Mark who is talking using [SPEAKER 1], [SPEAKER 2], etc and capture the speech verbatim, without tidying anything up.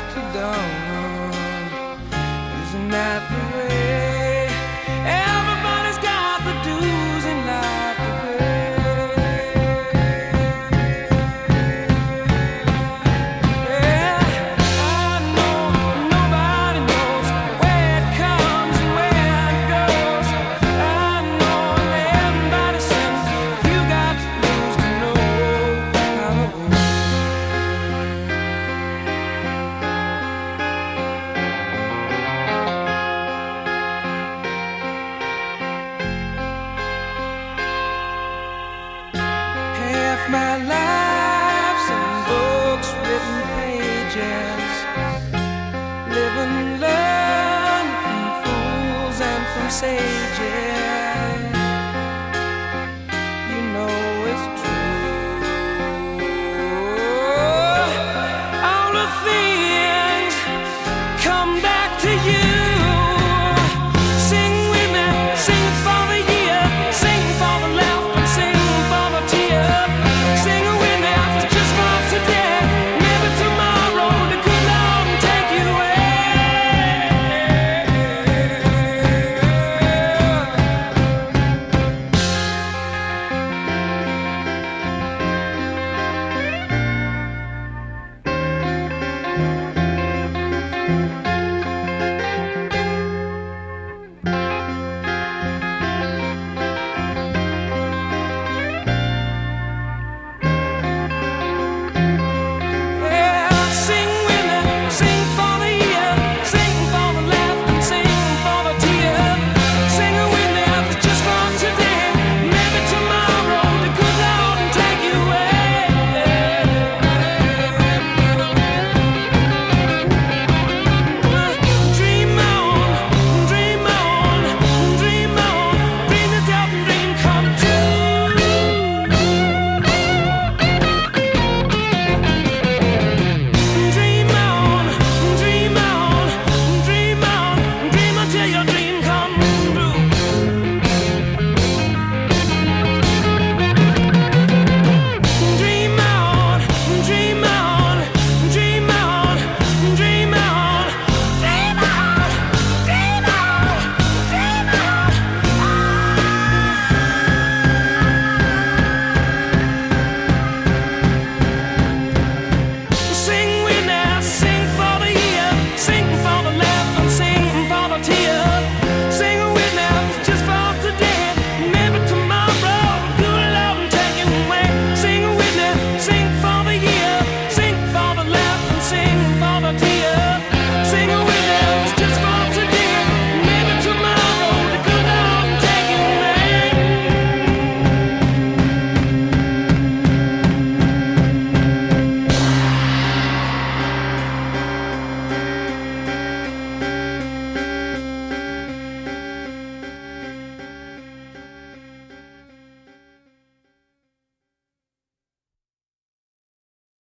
[SPEAKER 1] to dawn. Isn't that the way? Everybody's got the dues in life to pay. Yeah, I know nobody knows where it comes and where it goes. I know everybody says you got to lose to know how to win. Half my life's in books, written pages, live and learn from fools and from sages.